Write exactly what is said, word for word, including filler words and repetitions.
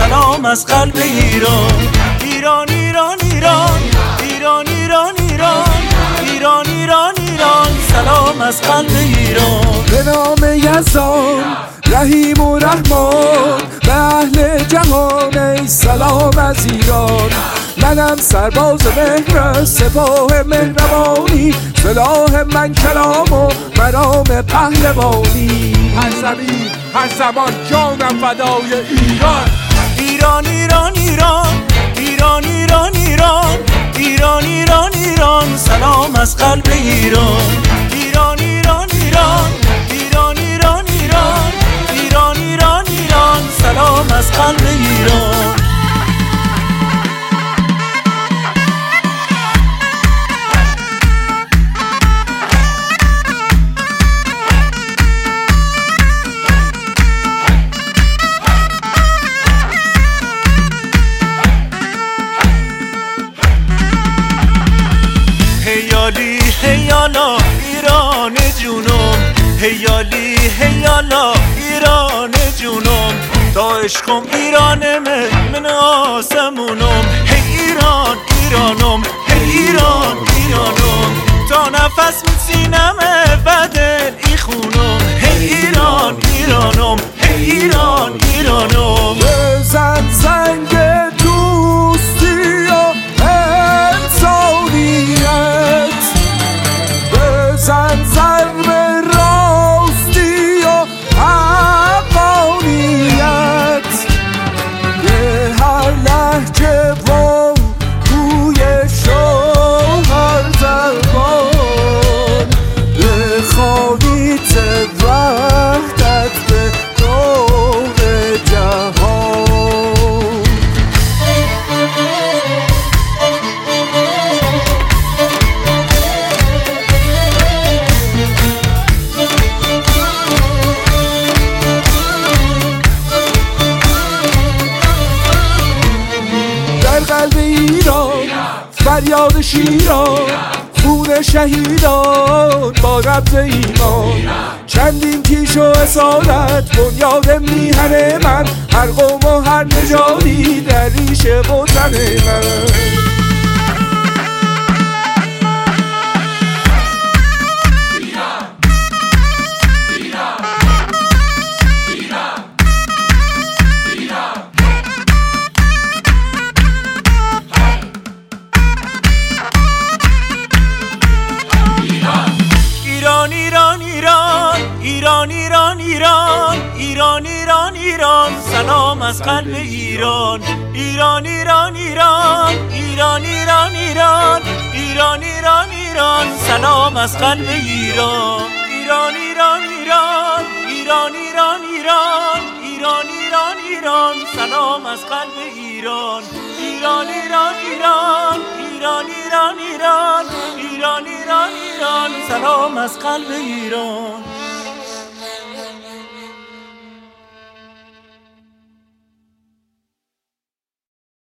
سلام از قلب ایران. ایران ایران ایران ایران ایران ایران ایران ایران ایران سلام از قلب ایران. به نام یزدان رحیم و رحمان، به اهل جهان ای سلام از ایران. منم سرباز مهر سپاه مهربانی، سلاح من کلام و مرام پهلوانی. هر زمین هر زمان جانم فدای ایران. ایران ایران ایران ایران ایران ایران ایران ایران ایران سلام از قلب ایران. ایران ایران ایران ایران ایران ایران ایران ایران ایران سلام از قلب ایران. هیالی هیالا ایران جونم، هیالی هیالا ایران جونم، تا عشقم ایرانمه من آسمونم. هی ایران ایرانم هی ایران ایرانم، تا نفس من سینمه بدل ای خونم. هی ایران ایرانم هی ایران ایرانم. بزن زنگ دوستی و انسانیت، بزن ضرب راستی و حقانیت. به هر لهجه و بوی شوهر زبان، بخوانید وحدت به دور جهان. در قلب ایران فریاد شیران، خون شهیدان با رمز ایمان. چندین کیش و اصالت بنیاد میهن من، هر قوم و هر نژادی در ریشه وطن من. ایران ایران ایران ایران ایران ایران ایران ایران ایران سلام از قلب ایران. ایران ایران ایران ایران ایران ایران ایران ایران ایران سلام از قلب ایران. ایران ایران ایران ایران ایران ایران ایران ایران ایران سلام از قلب ایران. ایران ایران ایران ایران ایران ایران ایران ایران ایران سلام از قلب ایران.